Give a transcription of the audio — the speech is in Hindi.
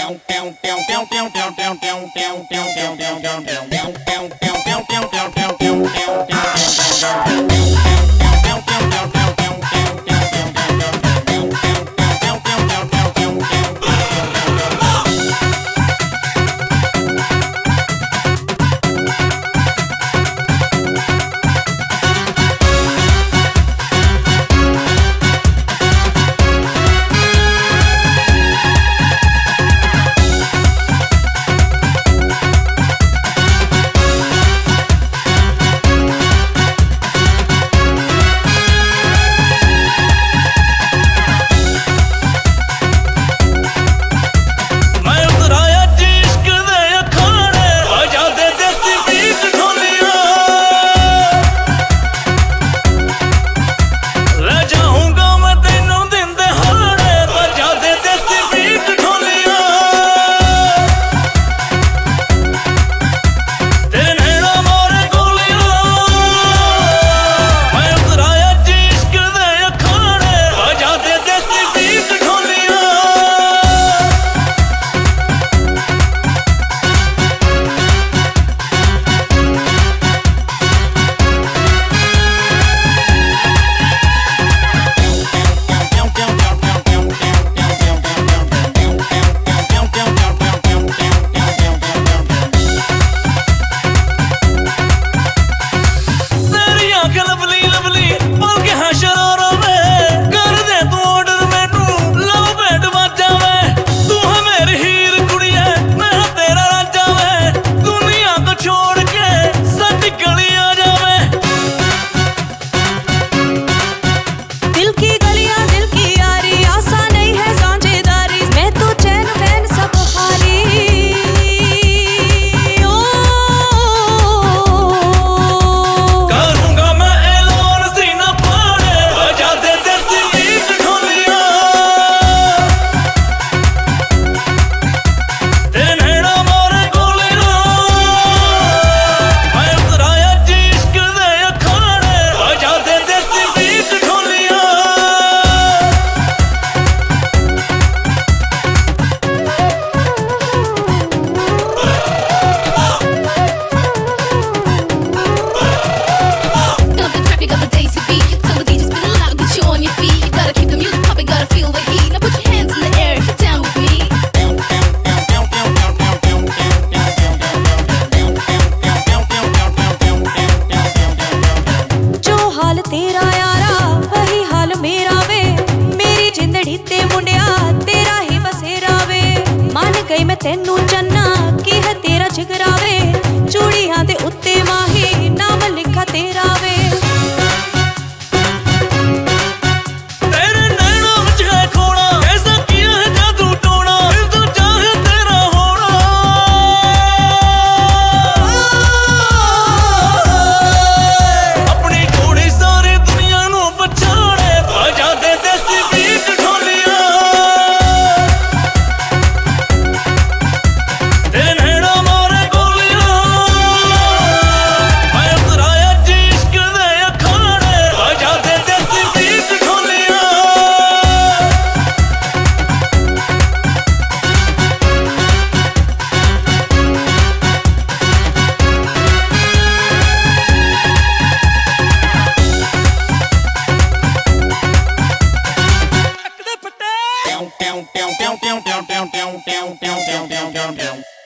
तेनू चन्ना की है तेरा जिगरा वे, चूड़ियां दे उत्ते माही नाम लिखा तेरा वे। तेरे नैना विच है खोना, ऐसा किया है जादू टोना, दिल तो चाहे तेरा होना। अपनी जोड़ी सारी दुनिया नू पछाणे, बजा दे देसी बीट ढोलिया। Down, down, down, down, down, down, down, down, down, down, down, down, down.